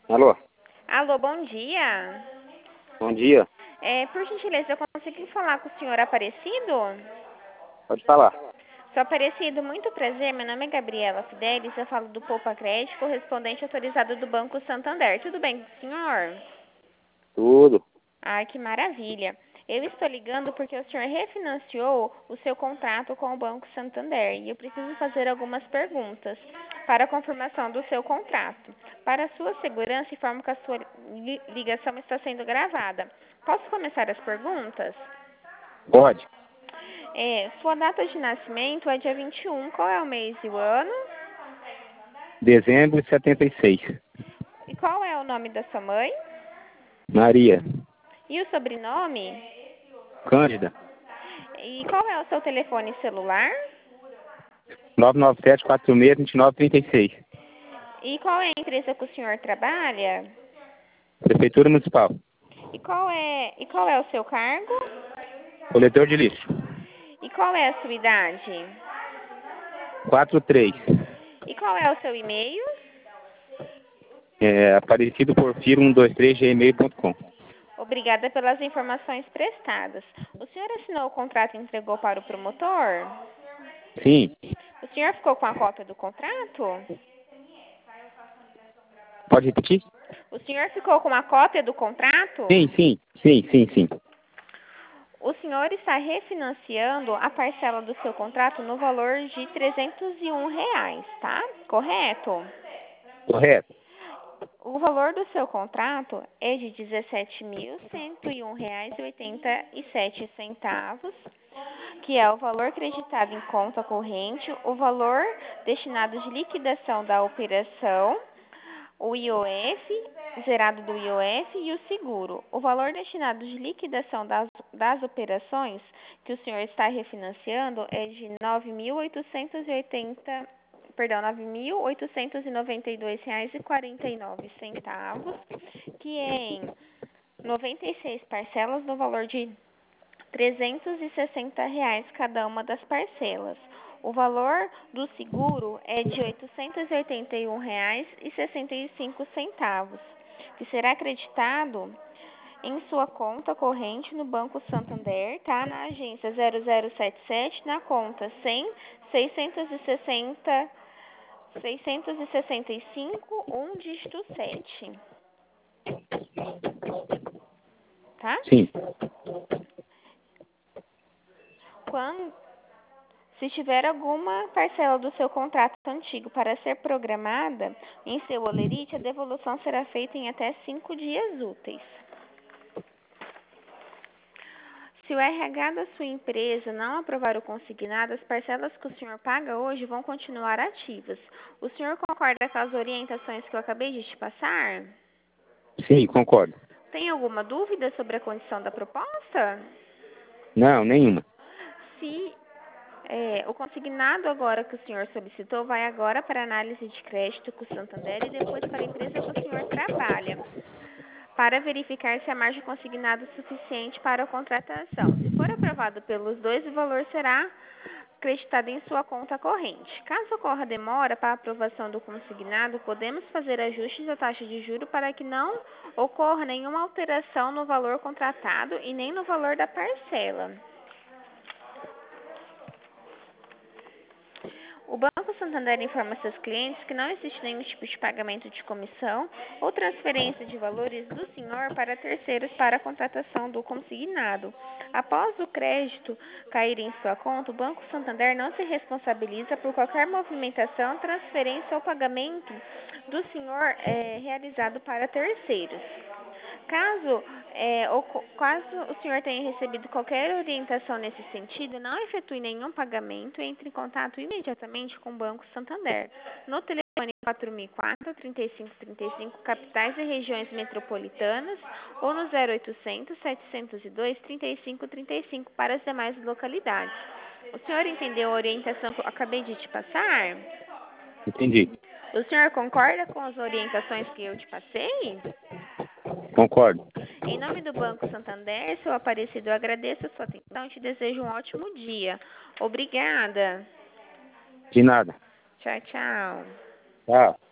Alô, Alô, bom dia. bom dia. Por gentileza, eu consegui falar com o senhor Aparecido? Pode falar. Sou Aparecido, muito prazer. Meu nome é Gabriela Fidelis, eu falo do Poupa Crédito, correspondente autorizado do Banco Santander. Tudo bem com o senhor? Tudo. Ai, que maravilha. Eu estou ligando porque o senhor refinanciou o seu contrato com o Banco Santander e eu preciso fazer algumas perguntas para a confirmação do seu contrato. Para a sua segurança, informo que a sua ligação está sendo gravada. Posso começar as perguntas? Pode. Sua data de nascimento é dia 21. Qual é o mês e o ano? Dezembro de 76. E qual é o nome da sua mãe? Maria. E o sobrenome? Cândida. E qual é o seu telefone celular? 997-46-2936. E qual é a empresa que o senhor trabalha? Prefeitura Municipal. E qual é o seu cargo? Coletor de lixo. E qual é a sua idade? 43. E qual é o seu e-mail? Aparecido Porfiro 123gmail.com. Obrigada pelas informações prestadas. O senhor assinou o contrato e entregou para o promotor? Sim. O senhor ficou com a cópia do contrato? Pode repetir? O senhor ficou com a cópia do contrato? Sim. O senhor está refinanciando a parcela do seu contrato no valor de R$ 301, tá? Correto? Correto. O valor do seu contrato é de R$ 17.101,87, que é o valor creditado em conta corrente, o valor destinado de liquidação da operação, o IOF, zerado do IOF e o seguro. O valor destinado de liquidação das operações que o senhor está refinanciando é de R$ 9.892,49, que é em 96 parcelas no valor de R$ 360 cada uma das parcelas. O valor do seguro é de R$ 881,65, que será acreditado em sua conta corrente no Banco Santander, tá? Na agência 0077, na conta 100 665 dígito 7, tá? Sim. Se tiver alguma parcela do seu contrato antigo para ser programada em seu holerite, a devolução será feita em até 5 dias úteis. Se o RH da sua empresa não aprovar o consignado, as parcelas que o senhor paga hoje vão continuar ativas. O senhor concorda com as orientações que eu acabei de te passar? Sim, concordo. Tem alguma dúvida sobre a condição da proposta? Não, nenhuma. Se o consignado agora que o senhor solicitou vai agora para análise de crédito com o Santander e depois para a empresa que o senhor trabalha, para verificar se a margem consignada é suficiente para a contratação. Se for aprovado pelos dois, o valor será acreditado em sua conta corrente. Caso ocorra demora para a aprovação do consignado, podemos fazer ajustes da taxa de juros para que não ocorra nenhuma alteração no valor contratado e nem no valor da parcela. O Banco Santander informa seus clientes que não existe nenhum tipo de pagamento de comissão ou transferência de valores do senhor para terceiros para a contratação do consignado. Após o crédito cair em sua conta, o Banco Santander não se responsabiliza por qualquer movimentação, transferência ou pagamento do senhor realizado para terceiros. Caso o senhor tenha recebido qualquer orientação nesse sentido, não efetue nenhum pagamento, entre em contato imediatamente com o Banco Santander, no telefone 4004-3535, capitais e regiões metropolitanas, ou no 0800-702-3535 para as demais localidades. O senhor entendeu a orientação que eu acabei de te passar? Entendi. O senhor concorda com as orientações que eu te passei? Concordo. Em nome do Banco Santander, seu Aparecido, eu agradeço a sua atenção e te desejo um ótimo dia. Obrigada. De nada. Tchau, tchau. Tchau.